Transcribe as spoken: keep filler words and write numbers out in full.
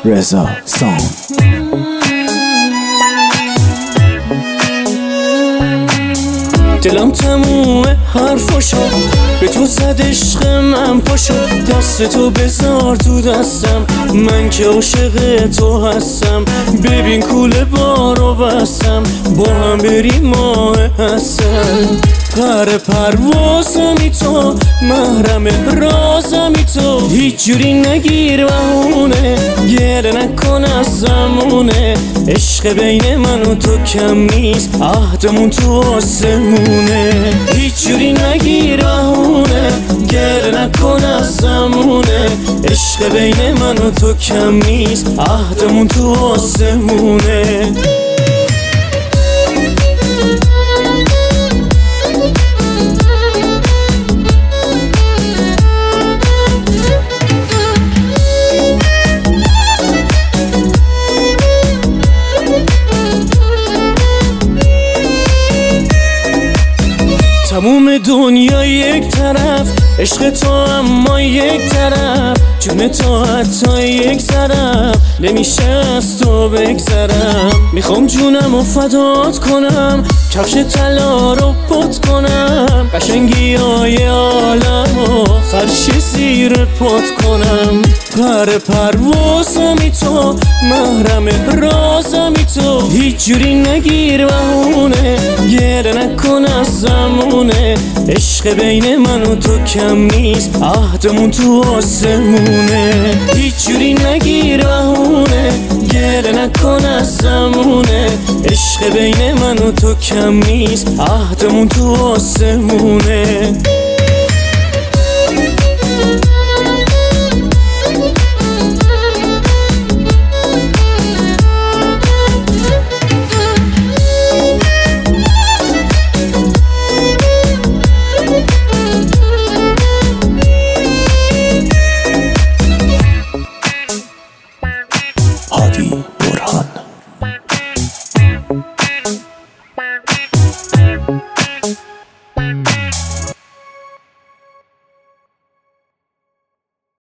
رضا سام. دلم تمومه حرفاشو به تو زد، عشق من پاشو، دست تو بذار تو دستم، من که عاشق تو هستم. ببین کوله بارو بستم، با هم بریم ماه هستم. پر پروازمی تو، محرم رازمی تو، هیچ جوری نگیر بهونه، گله نکن از زمونه. عشق بین من و تو کم نیست، عهدمون تو آسمونه. هیچ جوری نگیر بهونه، گله نکن از زمونه. عشق بین من و تو کم نیست، عهدمون تو آسمونه. تموم دنیا یک طرف، عشق تو اما یک طرف، جون تو حتی یک طرف، نمیشه از تو بگذرم. میخوام جونم رو فدات کنم، کفش طلا رو پت کنم، قشنگی های عالم و فرش زیر پت کنم. پر پروازمی تو، محرم رازمی تو، هیچ جوری نگیر بهونه، گله نکن از زمونه. عشق بین من و تو کم نیست، عهدمون تو آسمونه. هیچ جوری نگیر بهونه، گله نکن از زمونه. عشق بین من و تو کم نیست، عهدمون تو آسمونه.